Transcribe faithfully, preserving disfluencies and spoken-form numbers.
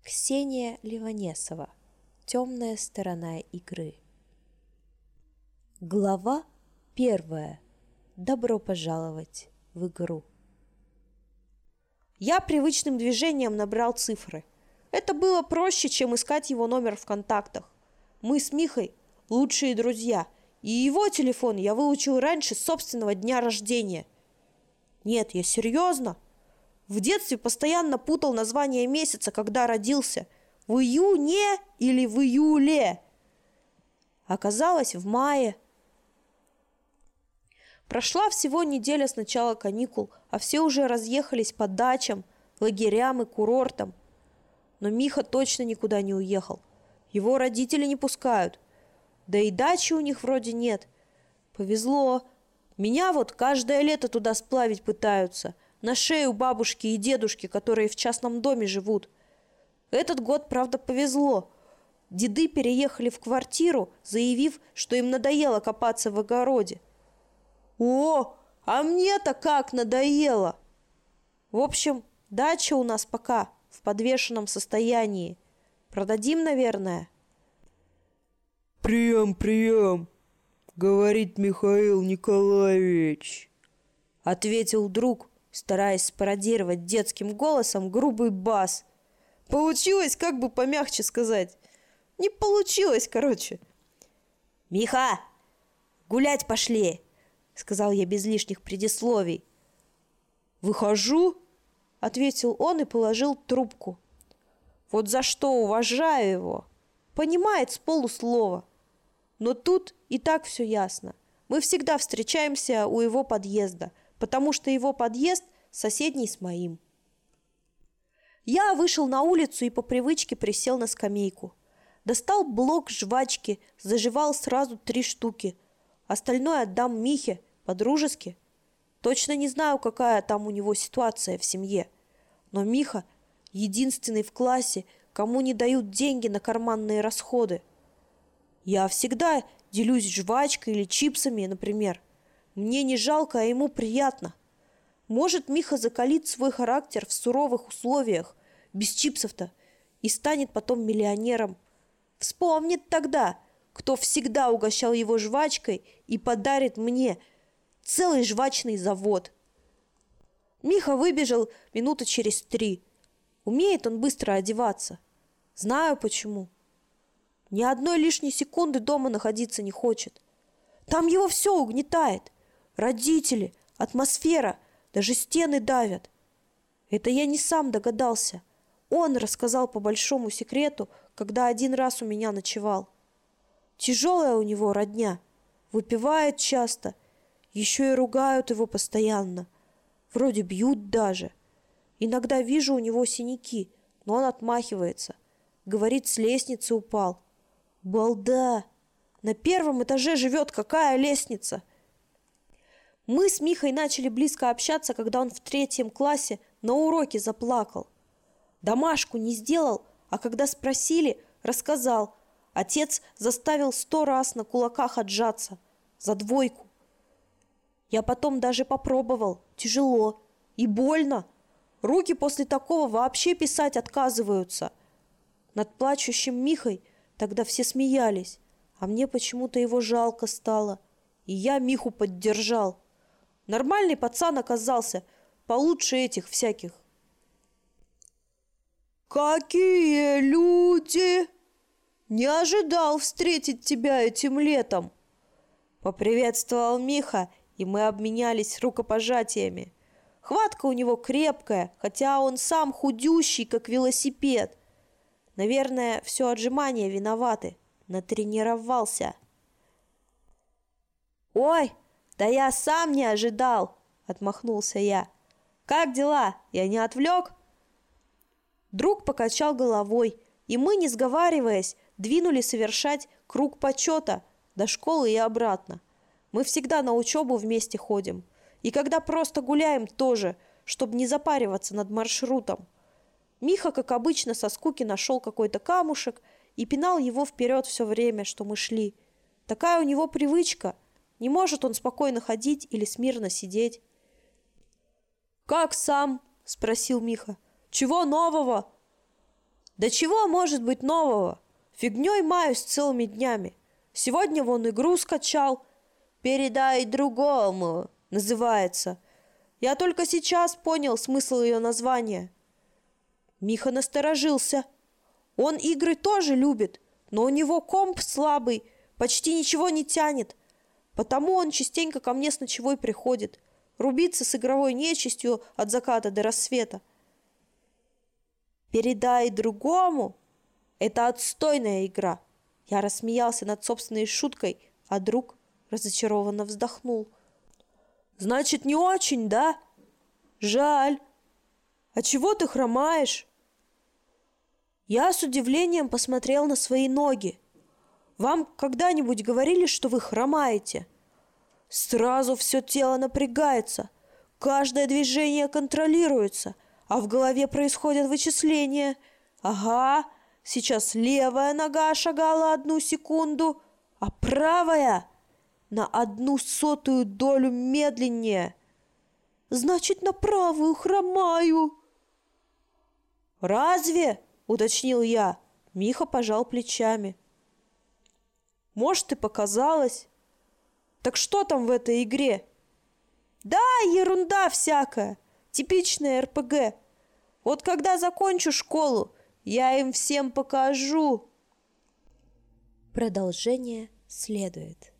Ксения Ливанесова. Темная сторона игры. Глава первая. Добро пожаловать в игру. Я привычным движением набрал цифры. Это было проще, чем искать его номер в контактах. Мы с Михой лучшие друзья, и его телефон я выучил раньше собственного дня рождения. Нет, я серьезно. В детстве постоянно путал название месяца, когда родился. В июне или в июле. Оказалось, в мае. Прошла всего неделя с начала каникул, а все уже разъехались по дачам, лагерям и курортам. Но Миха точно никуда не уехал. Его родители не пускают. Да и дачи у них вроде нет. Повезло. Меня вот каждое лето туда сплавить пытаются. На шею бабушки и дедушки, которые в частном доме живут. Этот год, правда, повезло. Деды переехали в квартиру, заявив, что им надоело копаться в огороде. О, а мне-то как надоело! В общем, дача у нас пока в подвешенном состоянии. Продадим, наверное. «Прием, прием!» — говорит Михаил Николаевич. Ответил друг, стараясь спародировать детским голосом грубый бас. Получилось, как бы помягче сказать. Не получилось, короче. «Миха, гулять пошли!» — сказал я без лишних предисловий. «Выхожу!» — ответил он и положил трубку. Вот за что уважаю его. Понимает с полуслова. Но тут и так все ясно. Мы всегда встречаемся у его подъезда, потому что его подъезд соседний с моим. Я вышел на улицу и по привычке присел на скамейку. Достал блок жвачки, заживал сразу три штуки. Остальное отдам Михе, по-дружески. Точно не знаю, какая там у него ситуация в семье. Но Миха единственный в классе, кому не дают деньги на карманные расходы. Я всегда делюсь жвачкой или чипсами, например. Мне не жалко, а ему приятно. Может, Миха закалит свой характер в суровых условиях, без чипсов-то, и станет потом миллионером. Вспомнит тогда, кто всегда угощал его жвачкой и подарит мне целый жвачный завод. Миха выбежал минуты через три. Умеет он быстро одеваться. Знаю почему. Ни одной лишней секунды дома находиться не хочет. Там его все угнетает. Родители, атмосфера, даже стены давят. Это я не сам догадался. Он рассказал по большому секрету, когда один раз у меня ночевал. Тяжелая у него родня. Выпивает часто. Еще и ругают его постоянно. Вроде бьют даже. Иногда вижу у него синяки, но он отмахивается. Говорит, с лестницы упал. Балда! На первом этаже живет какая лестница? Мы с Михой начали близко общаться, когда он в третьем классе на уроке заплакал. Домашку не сделал, а когда спросили, рассказал. Отец заставил сто раз на кулаках отжаться. За двойку. Я потом даже попробовал. Тяжело. И больно. Руки после такого вообще писать отказываются. Над плачущим Михой тогда все смеялись, а мне почему-то его жалко стало. И я Миху поддержал. Нормальный пацан оказался, получше этих всяких. «Какие люди! Не ожидал встретить тебя этим летом!» Поприветствовал Миха, и мы обменялись рукопожатиями. Хватка у него крепкая, хотя он сам худющий, как велосипед. Наверное, все отжимания виноваты. Натренировался. «Ой, да я сам не ожидал!» — отмахнулся я. «Как дела? Я не отвлек?» Друг покачал головой, и мы, не сговариваясь, двинули совершать круг почета до школы и обратно. Мы всегда на учебу вместе ходим. И когда просто гуляем тоже, чтобы не запариваться над маршрутом. Миха, как обычно, со скуки нашел какой-то камушек и пинал его вперед все время, что мы шли. Такая у него привычка. Не может он спокойно ходить или смирно сидеть. «Как сам?» – спросил Миха. «Чего нового?» Да чего может быть нового? Фигней маюсь целыми днями. Сегодня вон игру скачал. «Передай другому» называется. Я только сейчас понял смысл ее названия. Миха насторожился. Он игры тоже любит, но у него комп слабый, почти ничего не тянет. Потому он частенько ко мне с ночевой приходит. Рубиться с игровой нечистью от заката до рассвета. «Передай другому» — это отстойная игра. Я рассмеялся над собственной шуткой, а друг разочарованно вздохнул. «Значит, не очень, да? Жаль. А чего ты хромаешь?» Я с удивлением посмотрел на свои ноги. «Вам когда-нибудь говорили, что вы хромаете?» Сразу все тело напрягается, каждое движение контролируется, а в голове происходят вычисления. Ага, сейчас левая нога шагала одну секунду, а правая на одну сотую долю медленнее. Значит, на правую хромаю. «Разве?» — уточнил я. Миха пожал плечами. «Может, и показалось. Так что там в этой игре?» «Да, ерунда всякая. Типичная эр пэ гэ. Вот когда закончу школу, я им всем покажу». Продолжение следует.